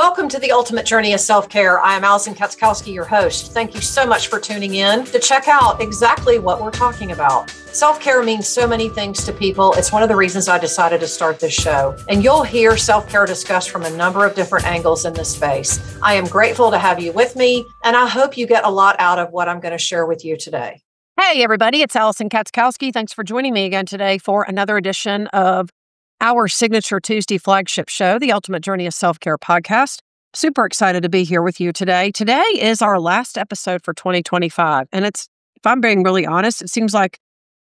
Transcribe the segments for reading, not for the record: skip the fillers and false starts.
Welcome to the Ultimate Journey of Self-Care. I am Allison Katzkowski, your host. Thank you so much for tuning in to check out exactly what we're talking about. Self-care means so many things to people. It's one of the reasons I decided to start this show. And you'll hear self-care discussed from a number of different angles in this space. I am grateful to have you with me, and I hope you get a lot out of what I'm going to share with you today. Hey, everybody, it's Allison Katzkowski. Thanks for joining me again today for another edition of our signature Tuesday flagship show, the Ultimate Journey of Self-Care podcast. Super excited to be here with you today. Today is our last episode for 2025. And if I'm being really honest, it seems like,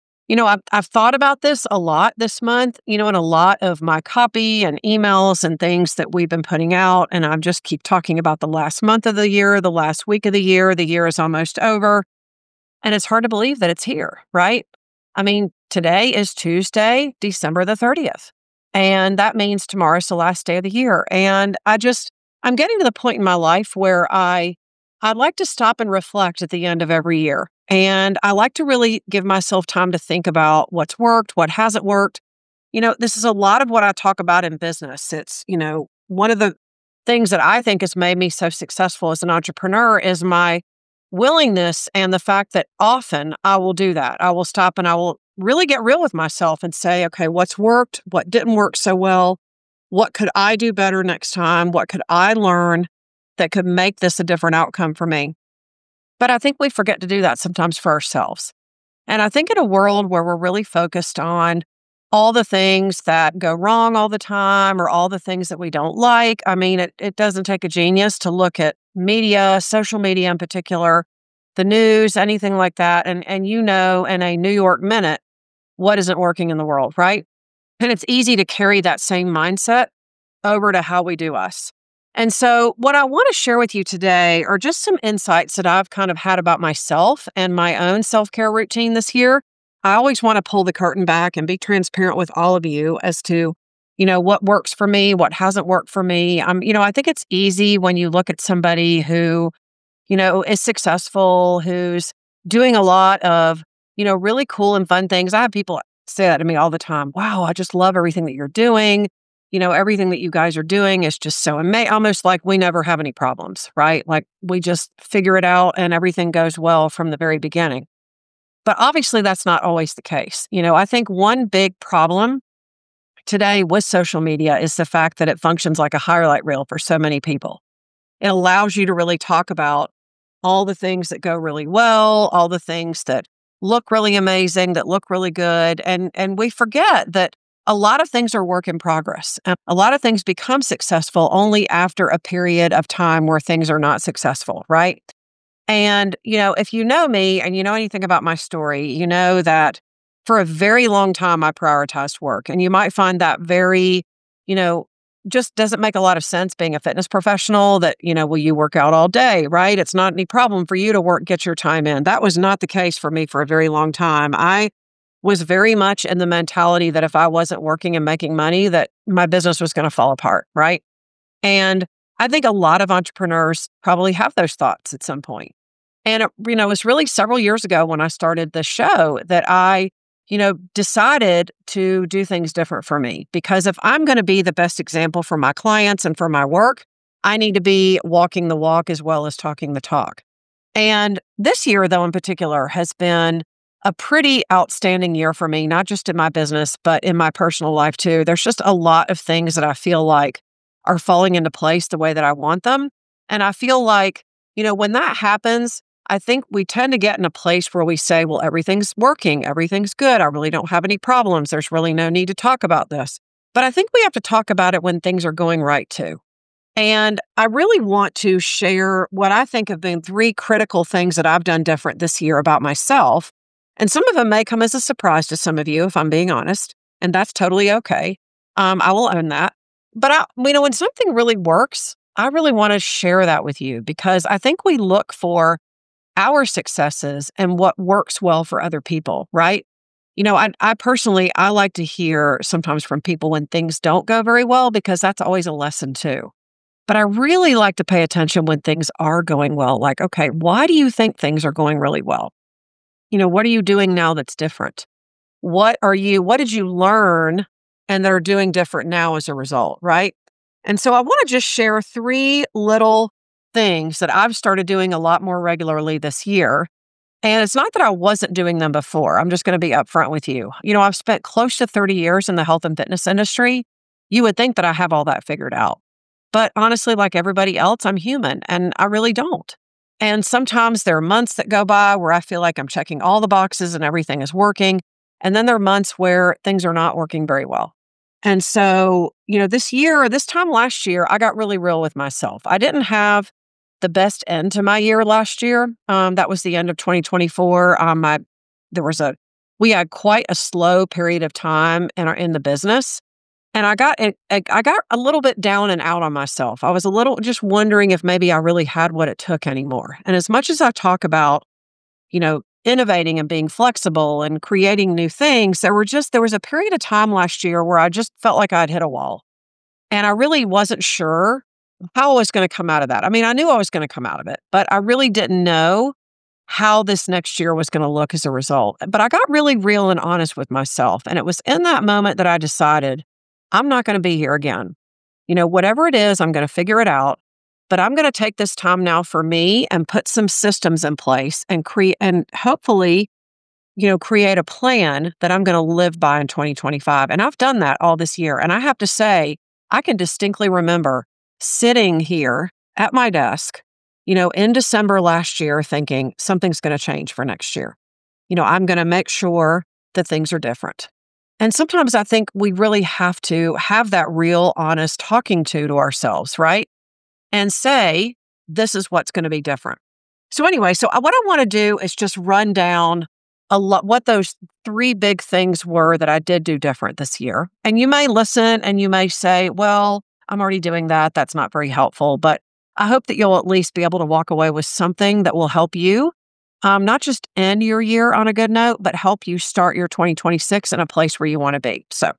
I've thought about this a lot this month, and a lot of my copy and emails and things that we've been putting out. And I just keep talking about the last month of the year, the last week of the year. The year is almost over. And it's hard to believe that it's here, right? I mean, today is Tuesday, December the 30th. And that means tomorrow's the last day of the year. And I'm getting to the point in my life where I'd like to stop and reflect at the end of every year. And I like to really give myself time to think about what's worked, what hasn't worked. This is a lot of what I talk about in business. It's, one of the things that I think has made me so successful as an entrepreneur is my willingness and the fact that often I will do that. I will stop and I will really get real with myself and say, okay, what's worked? What didn't work so well? What could I do better next time? What could I learn that could make this a different outcome for me? But I think we forget to do that sometimes for ourselves. And I think in a world where we're really focused on all the things that go wrong all the time or all the things that we don't like, it doesn't take a genius to look at media, social media in particular, the news, anything like that. And in a New York minute, what isn't working in the world, right? And it's easy to carry that same mindset over to how we do us. And so what I want to share with you today are just some insights that I've kind of had about myself and my own self-care routine this year. I always want to pull the curtain back and be transparent with all of you as to, what works for me, what hasn't worked for me. I think it's easy when you look at somebody who, is successful, who's doing a lot of, really cool and fun things. I have people say that to me all the time. Wow, I just love everything that you're doing. Everything that you guys are doing is just so amazing. Almost like we never have any problems, right? Like we just figure it out and everything goes well from the very beginning. But obviously that's not always the case. I think one big problem today with social media is the fact that it functions like a highlight reel for so many people. It allows you to really talk about all the things that go really well, all the things that look really amazing, that look really good. And we forget that a lot of things are work in progress. And a lot of things become successful only after a period of time where things are not successful, right? And, if you know me and you know anything about my story, you know that for a very long time, I prioritized work. And you might find that very, just doesn't make a lot of sense being a fitness professional that, you work out all day, right? It's not any problem for you to get your time in. That was not the case for me for a very long time. I was very much in the mentality that if I wasn't working and making money, that my business was going to fall apart, right? And I think a lot of entrepreneurs probably have those thoughts at some point. And it was really several years ago when I started the show that I decided to do things different for me. Because if I'm going to be the best example for my clients and for my work, I need to be walking the walk as well as talking the talk. And this year, though, in particular, has been a pretty outstanding year for me, not just in my business, but in my personal life too. There's just a lot of things that I feel like are falling into place the way that I want them. And I feel like, when that happens, I think we tend to get in a place where we say, well, everything's working, everything's good. I really don't have any problems. There's really no need to talk about this. But I think we have to talk about it when things are going right too. And I really want to share what I think have been 3 critical things that I've done different this year about myself. And some of them may come as a surprise to some of you, if I'm being honest, and that's totally okay. I will own that. But when something really works, I really want to share that with you because I think we look for our successes and what works well for other people, right? I personally, I like to hear sometimes from people when things don't go very well because that's always a lesson too. But I really like to pay attention when things are going well. Like, okay, why do you think things are going really well? What are you doing now that's different? What did you learn and that are doing different now as a result, right? And so I want to just share three little things that I've started doing a lot more regularly this year. And it's not that I wasn't doing them before. I'm just going to be upfront with you. I've spent close to 30 years in the health and fitness industry. You would think that I have all that figured out. But honestly, like everybody else, I'm human and I really don't. And sometimes there are months that go by where I feel like I'm checking all the boxes and everything is working. And then there are months where things are not working very well. And so, this time last year, I got really real with myself. I didn't have the best end to my year last year. That was the end of 2024. We had quite a slow period of time in the business. And I got a little bit down and out on myself. I was a little just wondering if maybe I really had what it took anymore. And as much as I talk about, innovating and being flexible and creating new things, there was a period of time last year where I just felt like I'd hit a wall. And I really wasn't sure how I was going to come out of that. I mean, I knew I was going to come out of it, but I really didn't know how this next year was going to look as a result. But I got really real and honest with myself. And it was in that moment that I decided I'm not going to be here again. Whatever it is, I'm going to figure it out. But I'm going to take this time now for me and put some systems in place and hopefully, create a plan that I'm going to live by in 2025. And I've done that all this year. And I have to say, I can distinctly remember sitting here at my desk, in December last year thinking something's going to change for next year. I'm going to make sure that things are different. And sometimes I think we really have to have that real, honest talking to ourselves, right? And say, this is what's going to be different. So anyway, what I want to do is just run down what those three big things were that I did do different this year. And you may listen and you may say, well, I'm already doing that. That's not very helpful. But I hope that you'll at least be able to walk away with something that will help you, not just end your year on a good note, but help you start your 2026 in a place where you want to be. So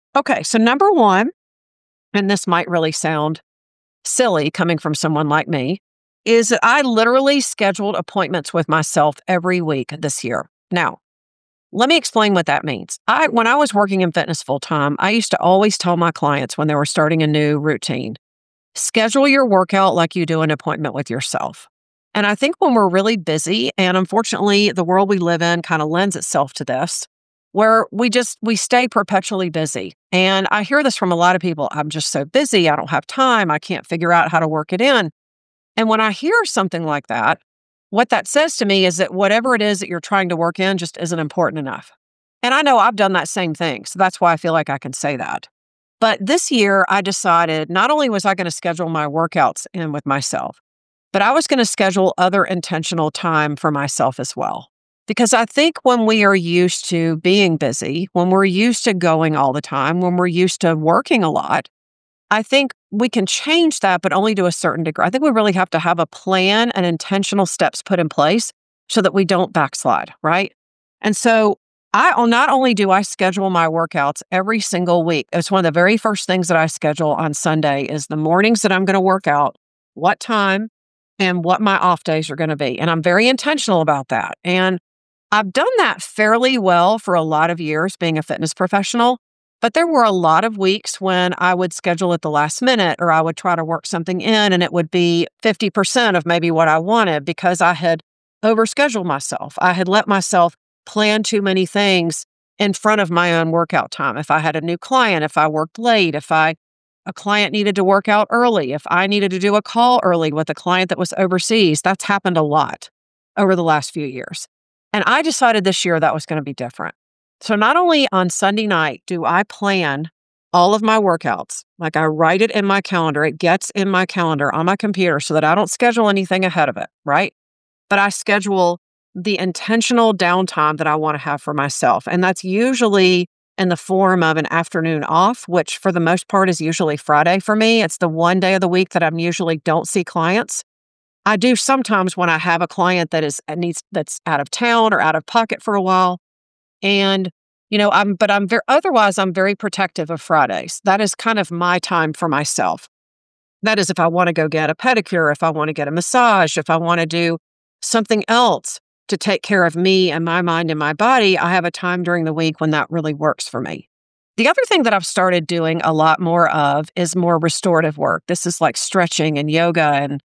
number one, and this might really sound silly coming from someone like me, is that I literally scheduled appointments with myself every week this year. Now, let me explain what that means. When I was working in fitness full time, I used to always tell my clients when they were starting a new routine, schedule your workout like you do an appointment with yourself. And I think when we're really busy, and unfortunately the world we live in kind of lends itself to this, where we stay perpetually busy. And I hear this from a lot of people. I'm just so busy. I don't have time. I can't figure out how to work it in. And when I hear something like that, what that says to me is that whatever it is that you're trying to work in just isn't important enough. And I know I've done that same thing. So that's why I feel like I can say that. But this year I decided not only was I going to schedule my workouts in with myself, but I was going to schedule other intentional time for myself as well. Because I think when we are used to being busy, when we're used to going all the time, when we're used to working a lot, I think we can change that, but only to a certain degree. I think we really have to have a plan and intentional steps put in place so that we don't backslide, right? And so not only do I schedule my workouts every single week, it's one of the very first things that I schedule on Sunday is the mornings that I'm going to work out, what time, and what my off days are going to be. And I'm very intentional about that. And I've done that fairly well for a lot of years being a fitness professional, but there were a lot of weeks when I would schedule at the last minute or I would try to work something in and it would be 50% of maybe what I wanted because I had overscheduled myself. I had let myself plan too many things in front of my own workout time. If I had a new client, if I worked late, a client needed to work out early, if I needed to do a call early with a client that was overseas, that's happened a lot over the last few years. And I decided this year that was going to be different. So not only on Sunday night do I plan all of my workouts, like I write it in my calendar, it gets in my calendar on my computer so that I don't schedule anything ahead of it, right? But I schedule the intentional downtime that I want to have for myself. And that's usually in the form of an afternoon off, which for the most part is usually Friday for me. It's the one day of the week that I usually don't see clients. I do sometimes when I have a client that's out of town or out of pocket for a while. And, otherwise I'm very protective of Fridays. That is kind of my time for myself. That is if I want to go get a pedicure, if I want to get a massage, if I want to do something else to take care of me and my mind and my body, I have a time during the week when that really works for me. The other thing that I've started doing a lot more of is more restorative work. This is like stretching and yoga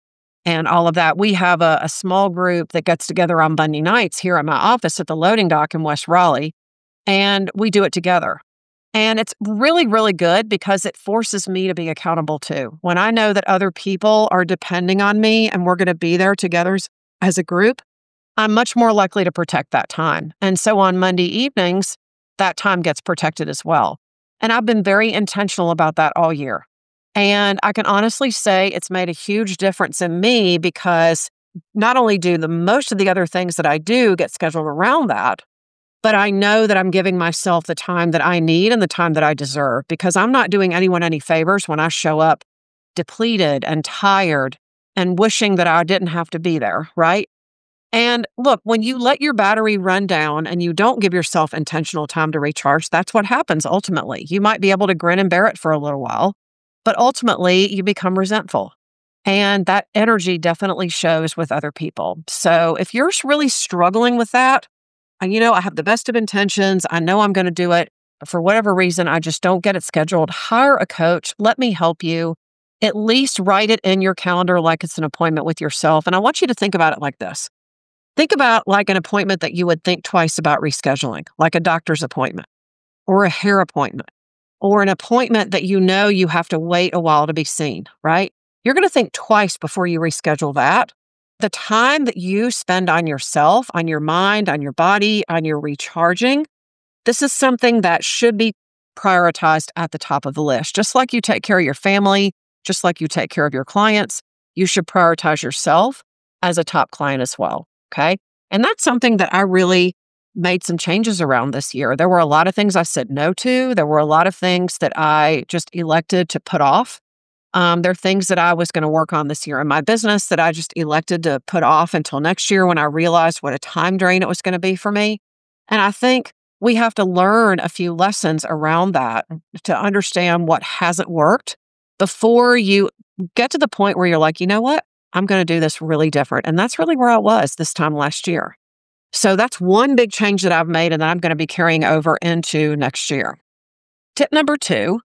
and all of that. We have a small group that gets together on Monday nights here at my office at the loading dock in West Raleigh, and we do it together. And it's really, really good because it forces me to be accountable too. When I know that other people are depending on me and we're going to be there together as a group, I'm much more likely to protect that time. And so on Monday evenings, that time gets protected as well. And I've been very intentional about that all year. And I can honestly say it's made a huge difference in me because not only do the most of the other things that I do get scheduled around that, but I know that I'm giving myself the time that I need and the time that I deserve because I'm not doing anyone any favors when I show up depleted and tired and wishing that I didn't have to be there, right? And look, when you let your battery run down and you don't give yourself intentional time to recharge, that's what happens ultimately. You might be able to grin and bear it for a little while, but ultimately you become resentful. And that energy definitely shows with other people. So if you're really struggling with that, and I have the best of intentions, I know I'm going to do it, but for whatever reason, I just don't get it scheduled, hire a coach, let me help you. At least write it in your calendar like it's an appointment with yourself. And I want you to think about it like this. Think about like an appointment that you would think twice about rescheduling, like a doctor's appointment or a hair appointment or an appointment that you have to wait a while to be seen, right? You're going to think twice before you reschedule that. The time that you spend on yourself, on your mind, on your body, on your recharging, this is something that should be prioritized at the top of the list. Just like you take care of your family, just like you take care of your clients, you should prioritize yourself as a top client as well. Okay. And that's something that I really made some changes around this year. There were a lot of things I said no to. There were a lot of things that I just elected to put off. There are things that I was going to work on this year in my business that I just elected to put off until next year when I realized what a time drain it was going to be for me. And I think we have to learn a few lessons around that to understand what hasn't worked before you get to the point where you're like, you know what? I'm going to do this really different. And that's really where I was this time last year. So that's one big change that I've made and that I'm going to be carrying over into next year. Tip number 2,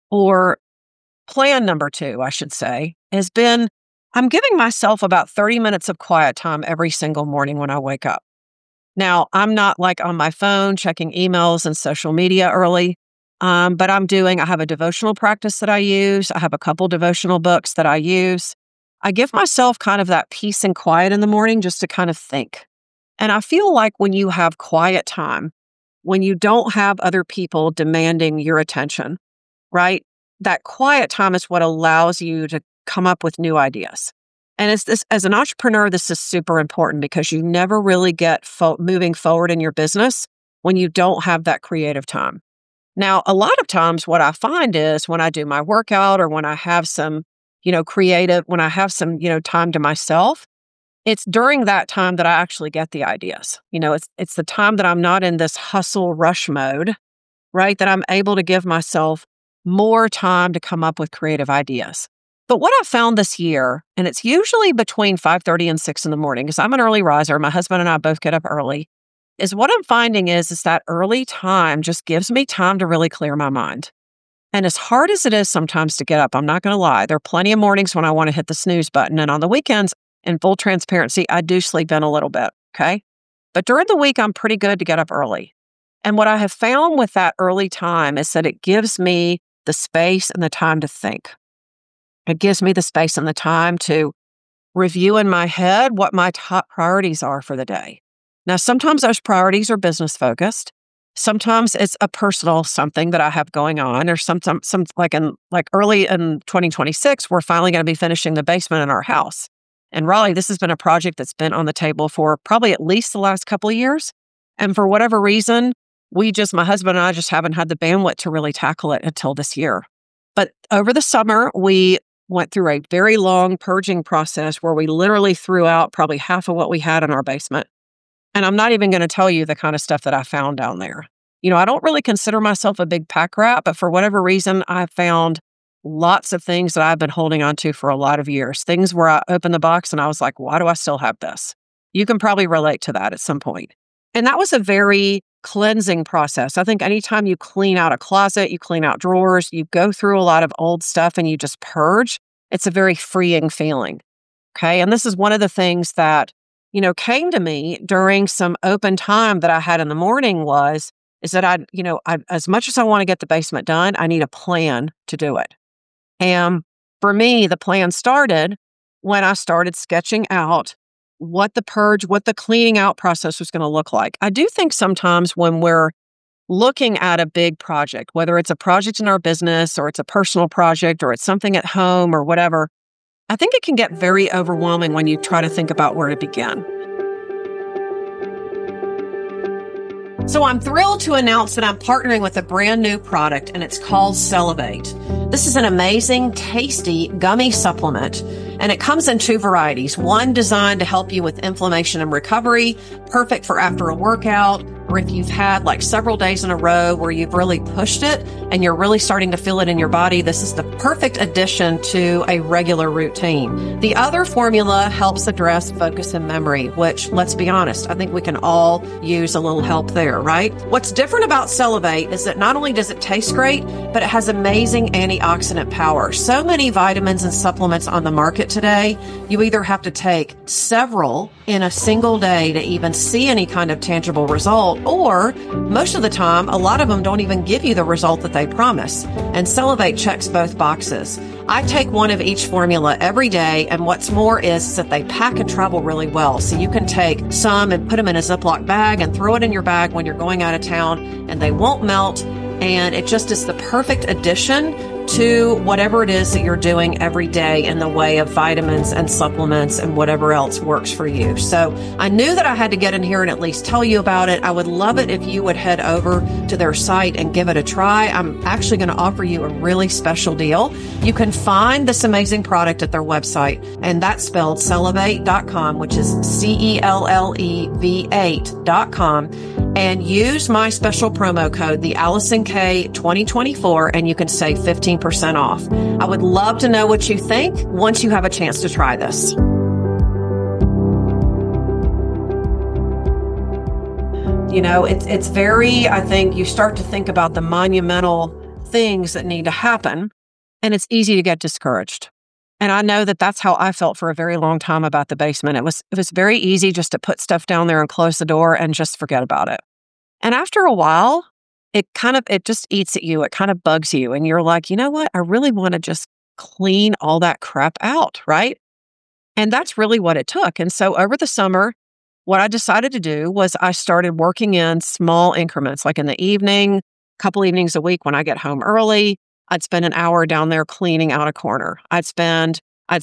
or plan number 2, I should say, has been I'm giving myself about 30 minutes of quiet time every single morning when I wake up. Now, I'm not like on my phone checking emails and social media early, but I have a devotional practice that I use. I have a couple devotional books that I use. I give myself kind of that peace and quiet in the morning just to kind of think. And I feel like when you have quiet time, when you don't have other people demanding your attention, right? That quiet time is what allows you to come up with new ideas. And as an entrepreneur, this is super important because you never really get moving forward in your business when you don't have that creative time. Now, a lot of times what I find is when I do my workout or when I have some, when I have some, time to myself, it's during that time that I actually get the ideas. It's the time that I'm not in this hustle rush mode, right? That I'm able to give myself more time to come up with creative ideas. But what I found this year, and it's usually between 5:30 and 6 in the morning, because I'm an early riser, my husband and I both get up early, is what I'm finding is that early time just gives me time to really clear my mind. And as hard as it is sometimes to get up, I'm not going to lie, there are plenty of mornings when I want to hit the snooze button. And on the weekends, in full transparency, I do sleep in a little bit, okay? But during the week, I'm pretty good to get up early. And what I have found with that early time is that it gives me the space and the time to think. It gives me the space and the time to review in my head what my top priorities are for the day. Now, sometimes those priorities are business focused. Sometimes it's a personal something that I have going on, or some early in 2026, we're finally going to be finishing the basement in our house. In Raleigh, this has been a project that's been on the table for probably at least the last couple of years. And for whatever reason, my husband and I just haven't had the bandwidth to really tackle it until this year. But over the summer, we went through a very long purging process where we literally threw out probably half of what we had in our basement. And I'm not even going to tell you the kind of stuff that I found down there. I don't really consider myself a big pack rat, but for whatever reason, I found lots of things that I've been holding on to for a lot of years. Things where I opened the box and I was like, why do I still have this? You can probably relate to that at some point. And that was a very cleansing process. I think anytime you clean out a closet, you clean out drawers, you go through a lot of old stuff and you just purge, it's a very freeing feeling. Okay. And this is one of the things that, came to me during some open time that I had in the morning is that as much as I want to get the basement done, I need a plan to do it. And for me, the plan started when I started sketching out what the cleaning out process was going to look like. I do think sometimes when we're looking at a big project, whether it's a project in our business or it's a personal project or it's something at home or whatever, I think it can get very overwhelming when you try to think about where to begin. So I'm thrilled to announce that I'm partnering with a brand new product, and it's called Cellivate. This is an amazing, tasty gummy supplement, and it comes in 2 varieties. One designed to help you with inflammation and recovery, perfect for after a workout, or if you've had like several days in a row where you've really pushed it and you're really starting to feel it in your body. This is the perfect addition to a regular routine. The other formula helps address focus and memory, which, let's be honest, I think we can all use a little help there, right? What's different about Cellivate is that not only does it taste great, but it has amazing antioxidant power. So many vitamins and supplements on the market today, you either have to take several in a single day to even see any kind of tangible result, or most of the time, a lot of them don't even give you the result that they promise. And Cellivate checks both boxes. I take one of each formula every day, and what's more is that they pack and travel really well. So you can take some and put them in a Ziploc bag and throw it in your bag when you're going out of town, and they won't melt. And it just is the perfect addition to whatever it is that you're doing every day in the way of vitamins and supplements and whatever else works for you. So I knew that I had to get in here and at least tell you about it. I would love it if you would head over to their site and give it a try. I'm actually going to offer you a really special deal. You can find this amazing product at their website, and that's spelled Cellivate.com, which is CELLEV8.com. And use my special promo code, the Allison K 2024, and you can save 15% off. I would love to know what you think once you have a chance to try this. It's very, I think you start to think about the monumental things that need to happen, and it's easy to get discouraged. And I know that that's how I felt for a very long time about the basement. It was very easy just to put stuff down there and close the door and just forget about it. And after a while, it just eats at you. It kind of bugs you. And you're like, you know what? I really want to just clean all that crap out, right? And that's really what it took. And so over the summer, what I decided to do was I started working in small increments, like in the evening, a couple evenings a week when I get home early. I'd spend an hour down there cleaning out a corner. I'd set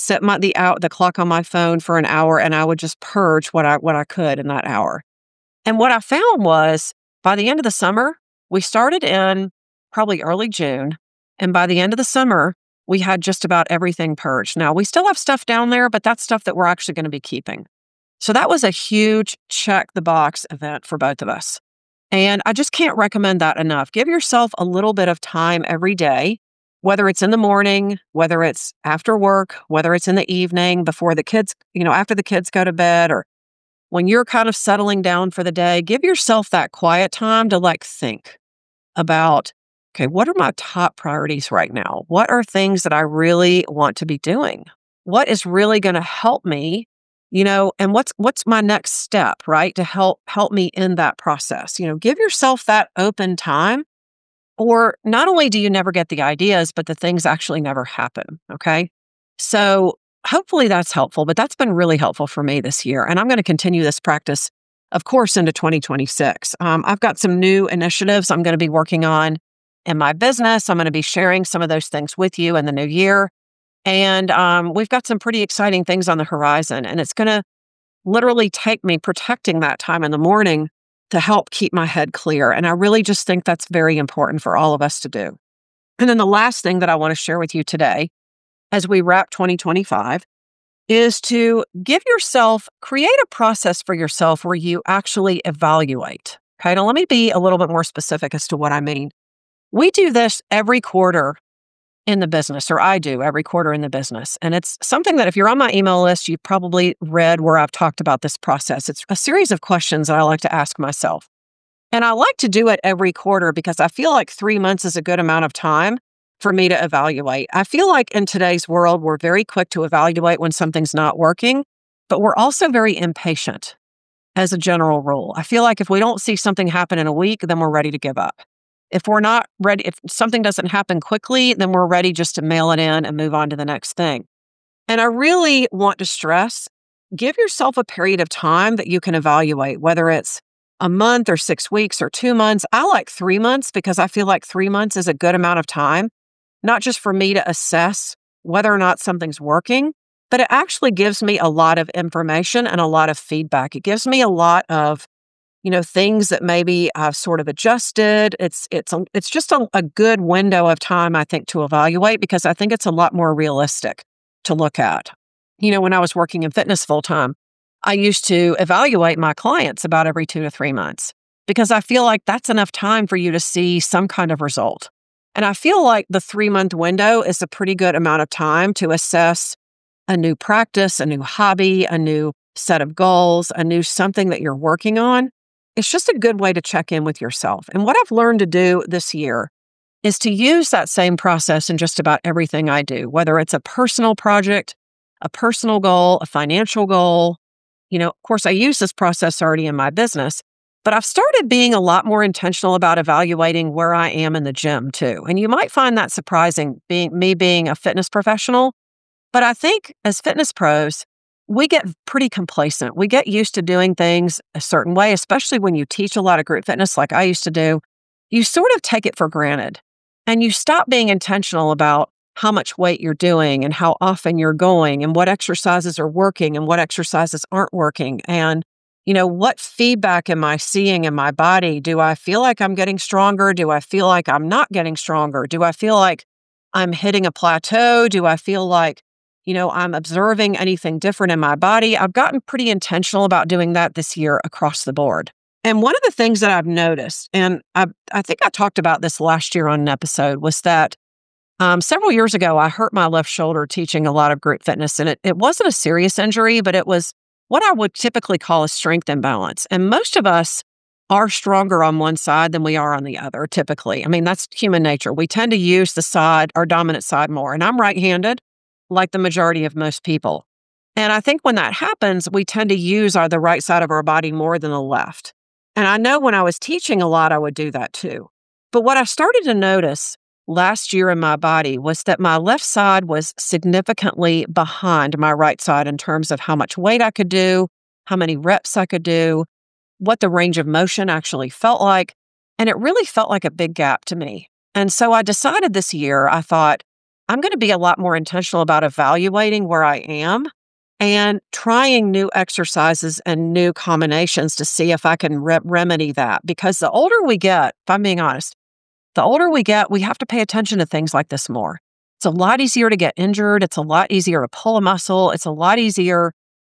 the clock on my phone for an hour, and I would just purge what I could in that hour. And what I found was by the end of the summer, we started in probably early June, and by the end of the summer, we had just about everything purged. Now, we still have stuff down there, but that's stuff that we're actually going to be keeping. So that was a huge check the box event for both of us. And I just can't recommend that enough. Give yourself a little bit of time every day, whether it's in the morning, whether it's after work, whether it's in the evening before the kids, after the kids go to bed, or when you're kind of settling down for the day. Give yourself that quiet time to think about, okay, what are my top priorities right now? What are things that I really want to be doing? What is really going to help me? And what's my next step, right? To help me in that process. Give yourself that open time, or not only do you never get the ideas, but the things actually never happen. Okay. So hopefully that's helpful, but that's been really helpful for me this year. And I'm going to continue this practice, of course, into 2026. I've got some new initiatives I'm going to be working on in my business. I'm going to be sharing some of those things with you in the new year. And we've got some pretty exciting things on the horizon, and it's going to literally take me protecting that time in the morning to help keep my head clear. And I really just think that's very important for all of us to do. And then the last thing that I want to share with you today, as we wrap 2025, is to create a process for yourself where you actually evaluate. Okay, now let me be a little bit more specific as to what I mean. We do this every quarter in the business, or I do every quarter in the business. And it's something that if you're on my email list, you've probably read where I've talked about this process. It's a series of questions that I like to ask myself. And I like to do it every quarter because I feel like 3 months is a good amount of time for me to evaluate. I feel like in today's world, we're very quick to evaluate when something's not working, but we're also very impatient as a general rule. I feel like if we don't see something happen in a week, then we're ready to give up. If we're not ready, if something doesn't happen quickly, then we're ready just to mail it in and move on to the next thing. And I really want to stress, give yourself a period of time that you can evaluate, whether it's a month or 6 weeks or 2 months. I like 3 months because I feel like 3 months is a good amount of time, not just for me to assess whether or not something's working, but it actually gives me a lot of information and a lot of feedback. It gives me a lot of, things that maybe I've sort of adjusted. It's just a good window of time, I think, to evaluate because I think it's a lot more realistic to look at. When I was working in fitness full time, I used to evaluate my clients about every 2 to 3 months because I feel like that's enough time for you to see some kind of result. And I feel like the 3 month window is a pretty good amount of time to assess a new practice, a new hobby, a new set of goals, a new something that you're working on. It's just a good way to check in with yourself. And what I've learned to do this year is to use that same process in just about everything I do, whether it's a personal project, a personal goal, a financial goal. Of course, I use this process already in my business, but I've started being a lot more intentional about evaluating where I am in the gym too. And you might find that surprising, being a fitness professional. But I think as fitness pros, we get pretty complacent. We get used to doing things a certain way, especially when you teach a lot of group fitness like I used to do. You sort of take it for granted and you stop being intentional about how much weight you're doing and how often you're going and what exercises are working and what exercises aren't working. And, what feedback am I seeing in my body? Do I feel like I'm getting stronger? Do I feel like I'm not getting stronger? Do I feel like I'm hitting a plateau? Do I feel like I'm observing anything different in my body? I've gotten pretty intentional about doing that this year across the board. And one of the things that I've noticed, and I think I talked about this last year on an episode, was that several years ago, I hurt my left shoulder teaching a lot of group fitness. And it wasn't a serious injury, but it was what I would typically call a strength imbalance. And most of us are stronger on one side than we are on the other, typically. I mean, that's human nature. We tend to use our dominant side more. And I'm right-handed, like the majority of most people. And I think when that happens, we tend to use the right side of our body more than the left. And I know when I was teaching a lot, I would do that too. But what I started to notice last year in my body was that my left side was significantly behind my right side in terms of how much weight I could do, how many reps I could do, what the range of motion actually felt like. And it really felt like a big gap to me. And so I decided this year, I thought, I'm going to be a lot more intentional about evaluating where I am and trying new exercises and new combinations to see if I can remedy that. Because the older we get, if I'm being honest, the older we get, we have to pay attention to things like this more. It's a lot easier to get injured. It's a lot easier to pull a muscle. It's a lot easier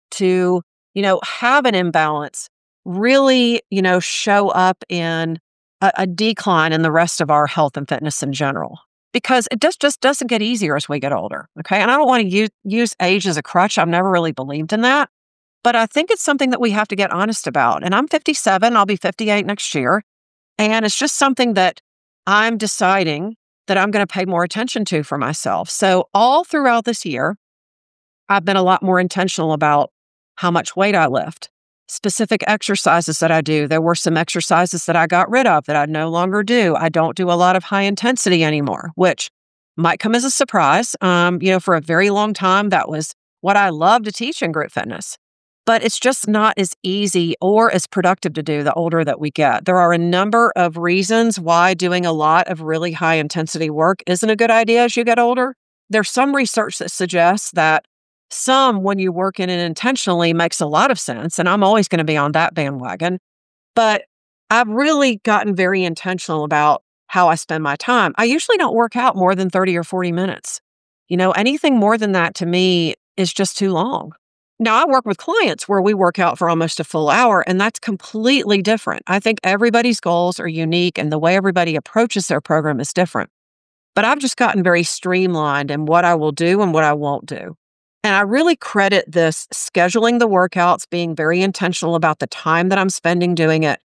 to, have an imbalance really, show up in a decline in the rest of our health and fitness in general. Because it just doesn't get easier as we get older, okay? And I don't want to use age as a crutch. I've never really believed in that. But I think it's something that we have to get honest about. And I'm 57. I'll be 58 next year. And it's just something that I'm deciding that I'm going to pay more attention to for myself. So all throughout this year, I've been a lot more intentional about how much weight I lift, specific exercises that I do. There were some exercises that I got rid of that I no longer do. I don't do a lot of high intensity anymore, which might come as a surprise. For a very long time, that was what I loved to teach in group fitness. But it's just not as easy or as productive to do the older that we get. There are a number of reasons why doing a lot of really high intensity work isn't a good idea as you get older. There's some research that suggests that when you work in it intentionally, makes a lot of sense. And I'm always going to be on that bandwagon. But I've really gotten very intentional about how I spend my time. I usually don't work out more than 30 or 40 minutes. Anything more than that to me is just too long. Now, I work with clients where we work out for almost a full hour, and that's completely different. I think everybody's goals are unique, and the way everybody approaches their program is different. But I've just gotten very streamlined in what I will do and what I won't do. And I really credit this scheduling the workouts, being very intentional about the time that I'm spending doing it,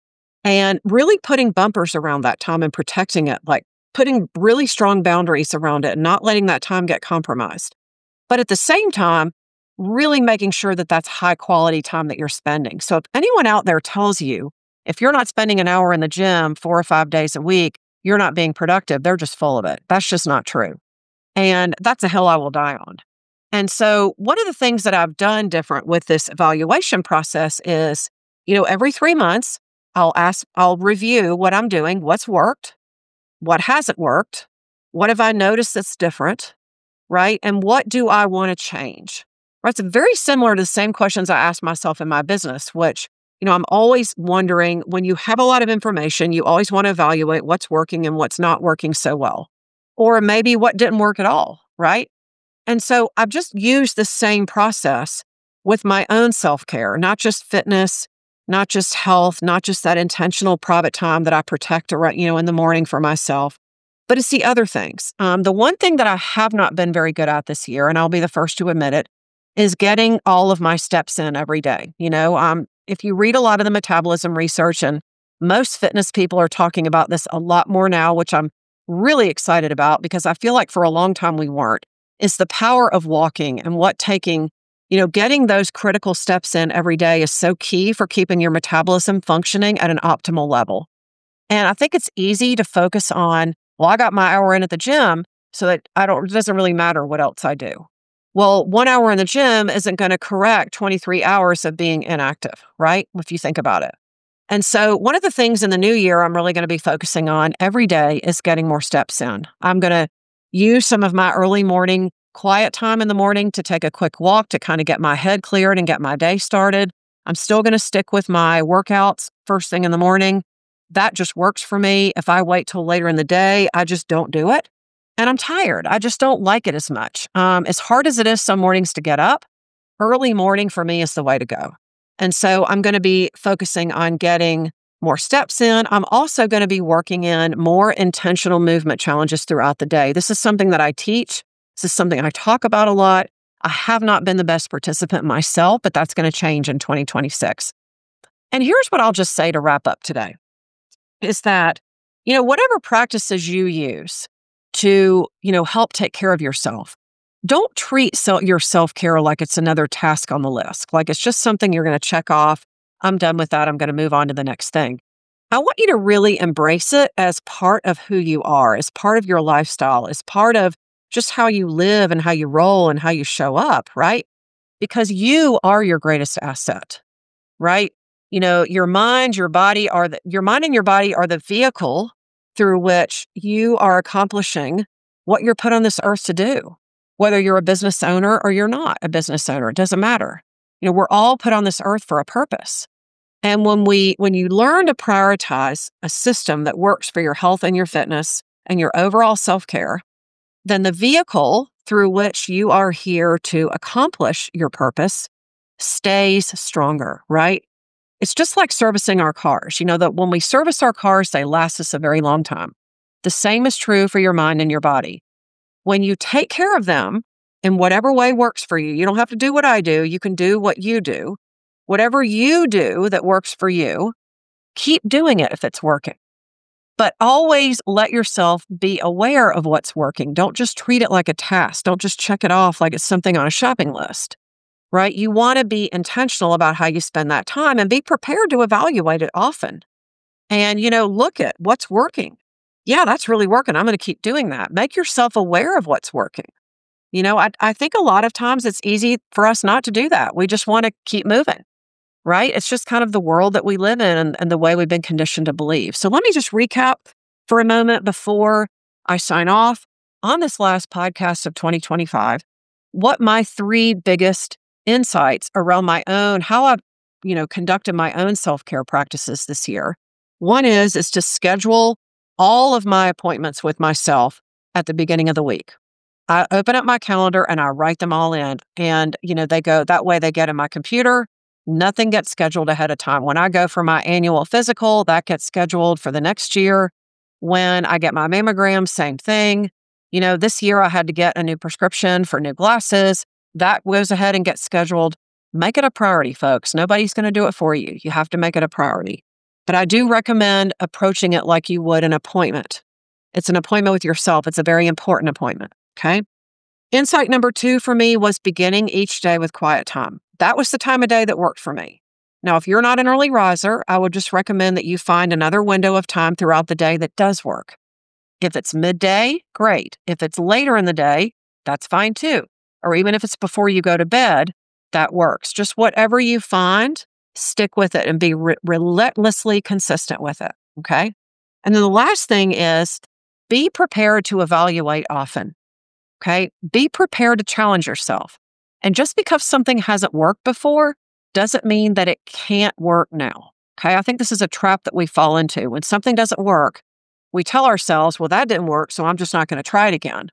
and really putting bumpers around that time and protecting it, like putting really strong boundaries around it and not letting that time get compromised. But at the same time, really making sure that that's high quality time that you're spending. So if anyone out there tells you, if you're not spending an hour in the gym 4 or 5 days a week, you're not being productive, they're just full of it. That's just not true. And that's a hill I will die on. And so one of the things that I've done different with this evaluation process is, every 3 months, I'll review what I'm doing, what's worked, what hasn't worked, what have I noticed that's different, right? And what do I want to change? Right? It's very similar to the same questions I ask myself in my business, which, I'm always wondering, when you have a lot of information, you always want to evaluate what's working and what's not working so well, or maybe what didn't work at all, right? And so I've just used the same process with my own self-care, not just fitness, not just health, not just that intentional private time that I protect, in the morning for myself, but it's the other things. The one thing that I have not been very good at this year, and I'll be the first to admit it, is getting all of my steps in every day. If you read a lot of the metabolism research, and most fitness people are talking about this a lot more now, which I'm really excited about because I feel like for a long time we weren't, is the power of walking and getting those critical steps in every day is so key for keeping your metabolism functioning at an optimal level. And I think it's easy to focus on, well, I got my hour in at the gym, so that it doesn't really matter what else I do. Well, 1 hour in the gym isn't going to correct 23 hours of being inactive, right? If you think about it. And so one of the things in the new year I'm really going to be focusing on every day is getting more steps in. I'm going to use some of my early morning quiet time in the morning to take a quick walk to kind of get my head cleared and get my day started. I'm still going to stick with my workouts first thing in the morning. That just works for me. If I wait till later in the day, I just don't do it. And I'm tired. I just don't like it as much. As hard as it is some mornings to get up, early morning for me is the way to go. And so I'm going to be focusing on getting more steps in. I'm also going to be working in more intentional movement challenges throughout the day. This is something that I teach. This is something I talk about a lot. I have not been the best participant myself, but that's going to change in 2026. And here's what I'll just say to wrap up today, is that, whatever practices you use to, help take care of yourself, don't treat your self-care like it's another task on the list, like it's just something you're going to check off. I'm done with that. I'm going to move on to the next thing. I want you to really embrace it as part of who you are, as part of your lifestyle, as part of just how you live and how you roll and how you show up, right? Because you are your greatest asset, right? Your mind, your mind and your body are the vehicle through which you are accomplishing what you're put on this earth to do. Whether you're a business owner or you're not a business owner, it doesn't matter. We're all put on this earth for a purpose. And when you learn to prioritize a system that works for your health and your fitness and your overall self-care, then the vehicle through which you are here to accomplish your purpose stays stronger, right? It's just like servicing our cars. That when we service our cars, they last us a very long time. The same is true for your mind and your body. When you take care of them in whatever way works for you, you don't have to do what I do. You can do what you do. Whatever you do that works for you, keep doing it if it's working. But always let yourself be aware of what's working. Don't just treat it like a task. Don't just check it off like it's something on a shopping list, right? You want to be intentional about how you spend that time and be prepared to evaluate it often. And, look at what's working. Yeah, that's really working. I'm going to keep doing that. Make yourself aware of what's working. I think a lot of times it's easy for us not to do that. We just want to keep moving, right? It's just kind of the world that we live in and the way we've been conditioned to believe. So let me just recap for a moment before I sign off on this last podcast of 2025, what my 3 biggest insights around how I've, conducted my own self-care practices this year. One is to schedule all of my appointments with myself at the beginning of the week. I open up my calendar and I write them all in. And, they go that way, they get in my computer. Nothing gets scheduled ahead of time. When I go for my annual physical, that gets scheduled for the next year. When I get my mammogram, same thing. This year I had to get a new prescription for new glasses. That goes ahead and gets scheduled. Make it a priority, folks. Nobody's going to do it for you. You have to make it a priority. But I do recommend approaching it like you would an appointment. It's an appointment with yourself. It's a very important appointment. Okay. Insight number 2 for me was beginning each day with quiet time. That was the time of day that worked for me. Now, if you're not an early riser, I would just recommend that you find another window of time throughout the day that does work. If it's midday, great. If it's later in the day, that's fine too. Or even if it's before you go to bed, that works. Just whatever you find, stick with it and be relentlessly consistent with it. Okay. And then the last thing is be prepared to evaluate often. Okay. Be prepared to challenge yourself. And just because something hasn't worked before doesn't mean that it can't work now. Okay. I think this is a trap that we fall into. When something doesn't work, we tell ourselves, well, that didn't work, so I'm just not going to try it again.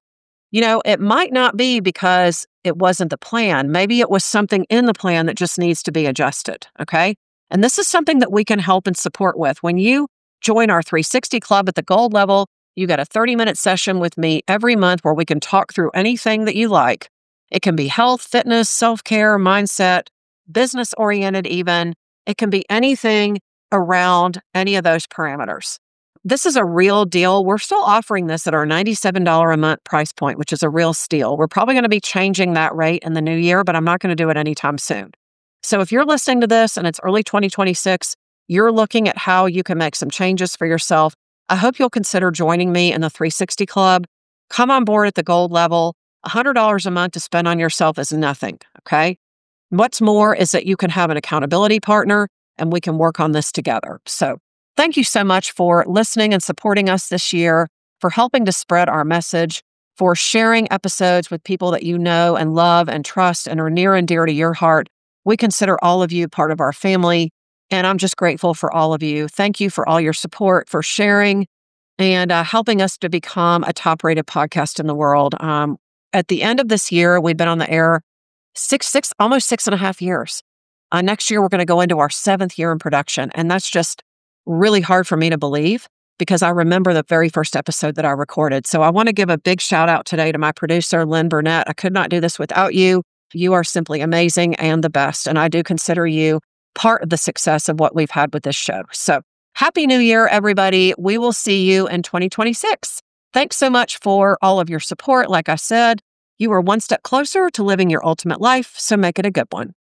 It might not be because it wasn't the plan. Maybe it was something in the plan that just needs to be adjusted. Okay. And this is something that we can help and support with. When you join our 360 Club at the gold level, you get a 30-minute session with me every month where we can talk through anything that you like. It can be health, fitness, self-care, mindset, business-oriented even. It can be anything around any of those parameters. This is a real deal. We're still offering this at our $97 a month price point, which is a real steal. We're probably going to be changing that rate in the new year, but I'm not going to do it anytime soon. So if you're listening to this and it's early 2026, you're looking at how you can make some changes for yourself, I hope you'll consider joining me in the 360 Club. Come on board at the gold level. $100 a month to spend on yourself is nothing, okay? What's more is that you can have an accountability partner and we can work on this together. So thank you so much for listening and supporting us this year, for helping to spread our message, for sharing episodes with people that you know and love and trust and are near and dear to your heart. We consider all of you part of our family, and I'm just grateful for all of you. Thank you for all your support, for sharing and helping us to become a top-rated podcast in the world. At the end of this year, we've been on the air almost 6.5 years. Next year, we're going to go into our 7th year in production, and that's just really hard for me to believe because I remember the very first episode that I recorded. So I want to give a big shout out today to my producer, Lynn Burnett. I could not do this without you. You are simply amazing and the best. And I do consider you part of the success of what we've had with this show. So Happy New Year, everybody. We will see you in 2026. Thanks so much for all of your support. Like I said, you are one step closer to living your ultimate life, so make it a good one.